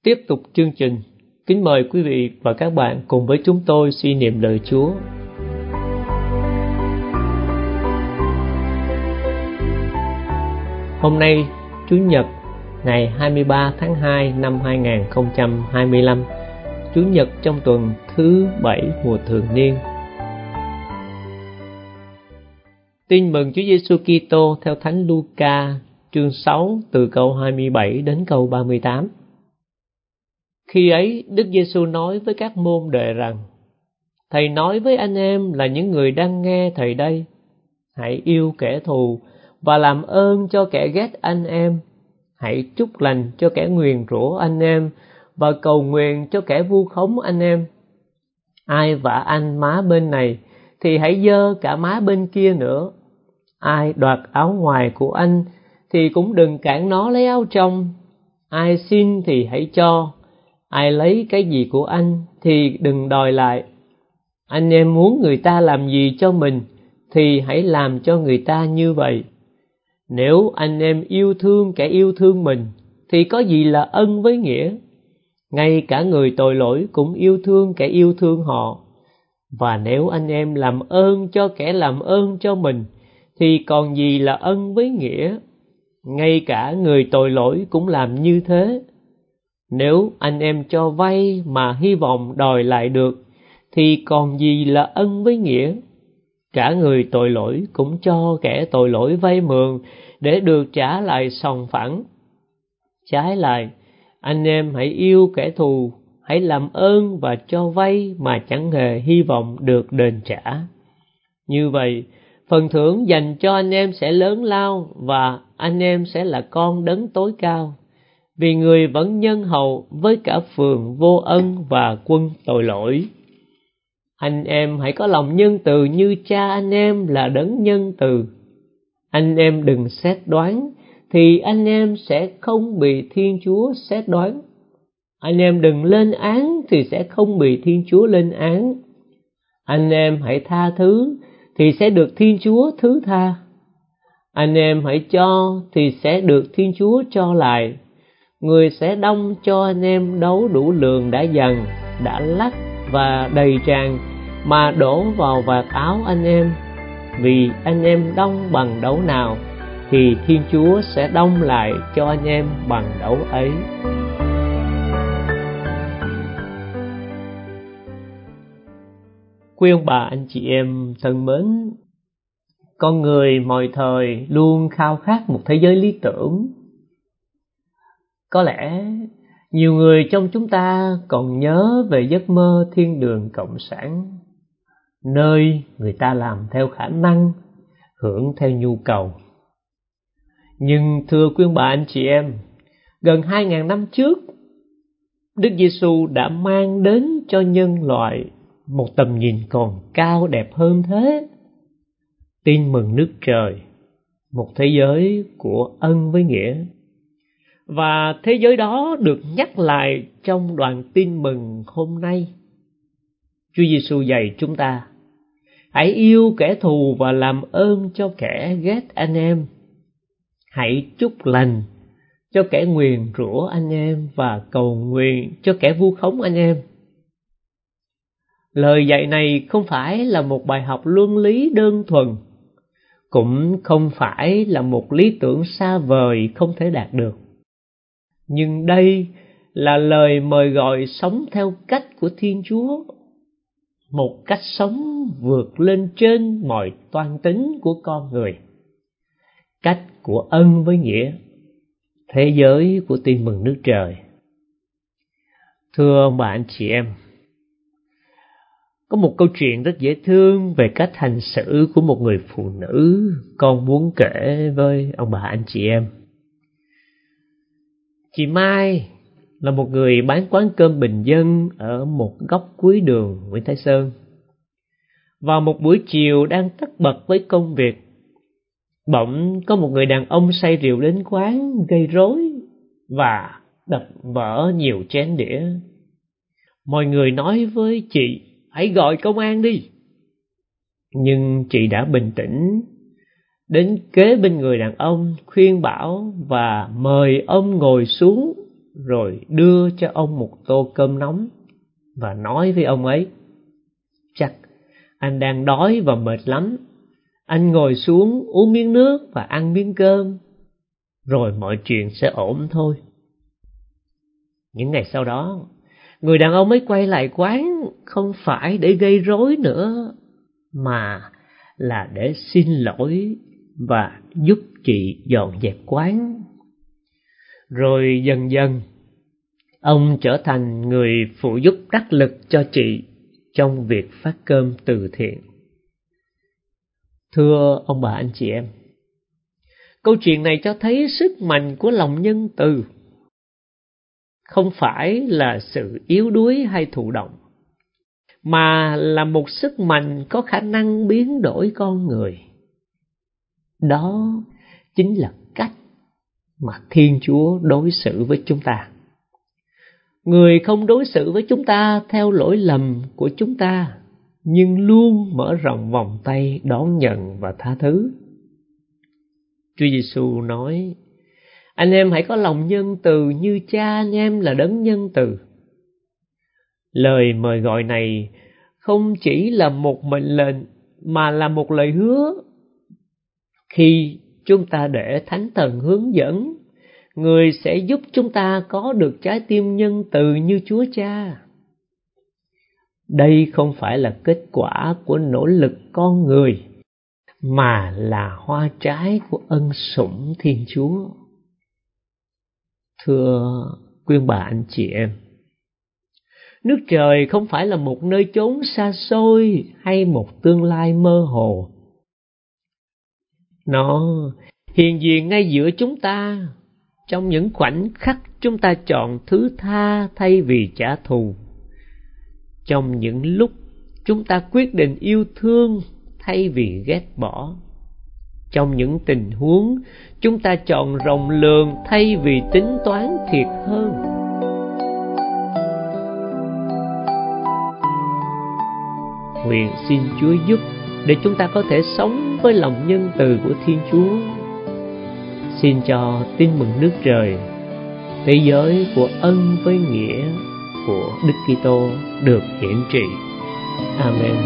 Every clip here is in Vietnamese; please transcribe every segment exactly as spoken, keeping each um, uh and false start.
Tiếp tục chương trình, kính mời quý vị và các bạn cùng với chúng tôi suy niệm lời Chúa. Hôm nay, Chủ nhật, ngày hai mươi ba tháng hai năm hai nghìn không trăm hai mươi lăm, Chủ nhật trong tuần thứ bảy mùa thường niên. Tin mừng Chúa Giêsu Kitô theo Thánh Luca, chương sáu từ câu hai mươi bảy đến câu ba mươi tám. Khi ấy, Đức Giêsu nói với các môn đệ rằng: Thầy nói với anh em là những người đang nghe Thầy đây, hãy yêu kẻ thù và làm ơn cho kẻ ghét anh em, hãy chúc lành cho kẻ nguyền rủa anh em và cầu nguyện cho kẻ vu khống anh em. Ai vả anh má bên này thì hãy giơ cả má bên kia nữa. Ai đoạt áo ngoài của anh thì cũng đừng cản nó lấy áo trong. Ai xin thì hãy cho, ai lấy cái gì của anh thì đừng đòi lại. Anh em muốn người ta làm gì cho mình thì hãy làm cho người ta như vậy. Nếu anh em yêu thương kẻ yêu thương mình thì có gì là ân với nghĩa. Ngay cả người tội lỗi cũng yêu thương kẻ yêu thương họ. Và nếu anh em làm ơn cho kẻ làm ơn cho mình thì còn gì là ân với nghĩa. Ngay cả người tội lỗi cũng làm như thế. Nếu anh em cho vay mà hy vọng đòi lại được thì còn gì là ân với nghĩa. Cả người tội lỗi cũng cho kẻ tội lỗi vay mượn để được trả lại sòng phẳng. Trái lại, anh em hãy yêu kẻ thù, hãy làm ơn và cho vay mà chẳng hề hy vọng được đền trả. Như vậy, phần thưởng dành cho anh em sẽ lớn lao và anh em sẽ là con đấng tối cao, vì người vẫn nhân hậu với cả phường vô ân và quân tội lỗi. Anh em hãy có lòng nhân từ như cha anh em là đấng nhân từ. Anh em đừng xét đoán thì anh em sẽ không bị Thiên Chúa xét đoán. Anh em đừng lên án thì sẽ không bị Thiên Chúa lên án. Anh em hãy tha thứ thì sẽ được Thiên Chúa thứ tha. Anh em hãy cho thì sẽ được Thiên Chúa cho lại. Người sẽ đong cho anh em đấu đủ lượng đã dằn, đã lắc và đầy tràn mà đổ vào vạt áo anh em. Vì anh em đong bằng đấu nào thì Thiên Chúa sẽ đong lại cho anh em bằng đấu ấy. Quý ông bà, anh chị em thân mến, con người mọi thời luôn khao khát một thế giới lý tưởng. Có lẽ nhiều người trong chúng ta còn nhớ về giấc mơ thiên đường cộng sản, nơi người ta làm theo khả năng, hưởng theo nhu cầu. Nhưng thưa quý ông bà, anh chị em, gần hai ngàn năm trước, Đức Giêsu đã mang đến cho nhân loại một tầm nhìn còn cao đẹp hơn thế. Tin mừng nước trời, một thế giới của ân với nghĩa. Và thế giới đó được nhắc lại trong đoạn tin mừng hôm nay. Chúa Giêsu dạy chúng ta: hãy yêu kẻ thù và làm ơn cho kẻ ghét anh em. Hãy chúc lành cho kẻ nguyền rủa anh em và cầu nguyện cho kẻ vu khống anh em. Lời dạy này không phải là một bài học luân lý đơn thuần, cũng không phải là một lý tưởng xa vời không thể đạt được. Nhưng đây là lời mời gọi sống theo cách của Thiên Chúa, một cách sống vượt lên trên mọi toan tính của con người, cách của ân với nghĩa, thế giới của tin mừng nước trời. Thưa ông bà, anh chị em, có một câu chuyện rất dễ thương về cách hành xử của một người phụ nữ con muốn kể với ông bà, anh chị em. Chị Mai là một người bán quán cơm bình dân ở một góc cuối đường Nguyễn Thái Sơn. Vào một buổi chiều đang tất bật với công việc, bỗng có một người đàn ông say rượu đến quán gây rối và đập vỡ nhiều chén đĩa. Mọi người nói với chị: hãy gọi công an đi. Nhưng chị đã bình tĩnh, đến kế bên người đàn ông khuyên bảo và mời ông ngồi xuống rồi đưa cho ông một tô cơm nóng và nói với ông ấy: chắc anh đang đói và mệt lắm, anh ngồi xuống uống miếng nước và ăn miếng cơm, rồi mọi chuyện sẽ ổn thôi. Những ngày sau đó, người đàn ông ấy quay lại quán không phải để gây rối nữa, mà là để xin lỗi và giúp chị dọn dẹp quán. Rồi dần dần, ông trở thành người phụ giúp đắc lực cho chị trong việc phát cơm từ thiện. Thưa ông bà anh chị em, câu chuyện này cho thấy sức mạnh của lòng nhân từ không phải là sự yếu đuối hay thụ động, mà là một sức mạnh có khả năng biến đổi con người. Đó chính là cách mà Thiên Chúa đối xử với chúng ta. Người không đối xử với chúng ta theo lỗi lầm của chúng ta, nhưng luôn mở rộng vòng tay đón nhận và tha thứ. Chúa Giêsu nói: anh em hãy có lòng nhân từ như Cha anh em là đấng nhân từ. Lời mời gọi này không chỉ là một mệnh lệnh, mà là một lời hứa. Khi chúng ta để Thánh Thần hướng dẫn, Người sẽ giúp chúng ta có được trái tim nhân từ như Chúa Cha. Đây không phải là kết quả của nỗ lực con người, mà là hoa trái của ân sủng Thiên Chúa. Thưa quý bà anh chị em, nước trời không phải là một nơi chốn xa xôi hay một tương lai mơ hồ. Nó hiện diện ngay giữa chúng ta, trong những khoảnh khắc chúng ta chọn thứ tha thay vì trả thù, trong những lúc chúng ta quyết định yêu thương thay vì ghét bỏ, trong những tình huống chúng ta chọn rộng lượng thay vì tính toán thiệt hơn. Nguyện xin Chúa giúp để chúng ta có thể sống với lòng nhân từ của Thiên Chúa. Xin cho Tin Mừng Nước Trời, thế giới của ân với nghĩa của Đức Kitô được hiển trị. Amen.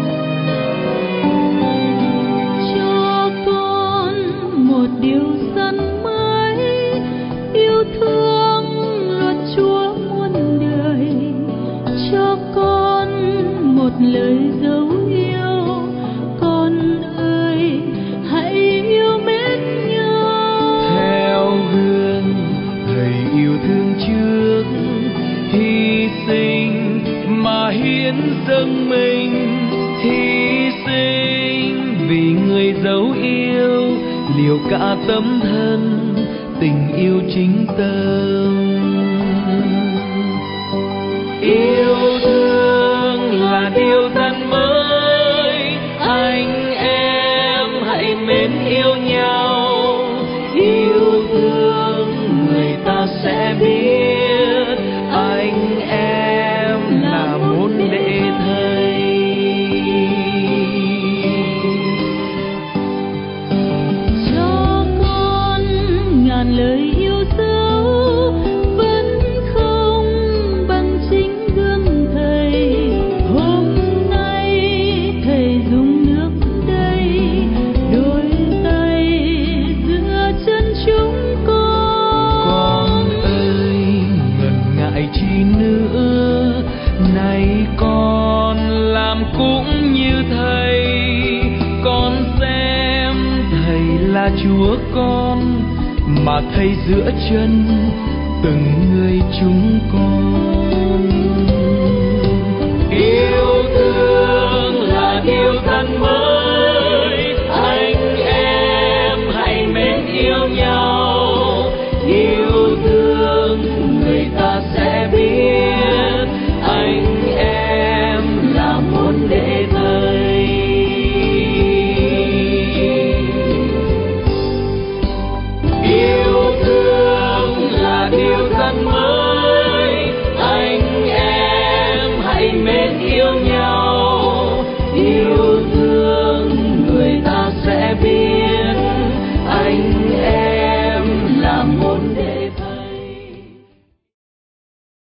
Cho con một điều dân mới, yêu thương luật Chúa muôn đời. Cho con một lời dấu yêu, con ơi hãy yêu mến nhau. Theo gương thầy yêu thương trước, hy sinh mà hiến dâng mình, hy sinh vì người dấu yêu, liều cả tấm thân tình yêu chính tâm. Yêu thương là điều dân mới, anh em hãy mến yêu nhau. Yêu thương người ta sẽ biết anh em là môn đệ thầy. Cho con ngàn lời yêu dấu, vẫn không bằng chính gương thầy. Hôm nay thầy dùng nước đây, đôi tay giữa chân chúng con. Con ơi ngần ngại chi nữa, này con làm cũng như thầy. Con xem thầy là Chúa con, mà thầy giữa chân từng người chúng con.